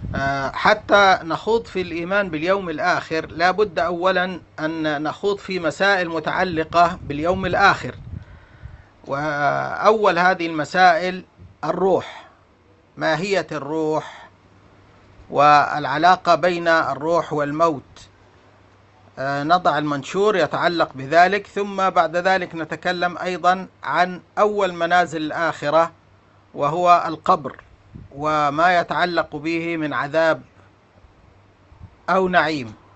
حتى نخوض في الإيمان باليوم الآخر لا بد أولا أن نخوض في مسائل متعلقة باليوم الآخر. وأول هذه المسائل الروح، ماهية الروح والعلاقة بين الروح والموت. نضع المنشور يتعلق بذلك، ثم بعد ذلك نتكلم أيضا عن أول منازل الآخرة وهو القبر وما يتعلق به من عذاب أو نعيم.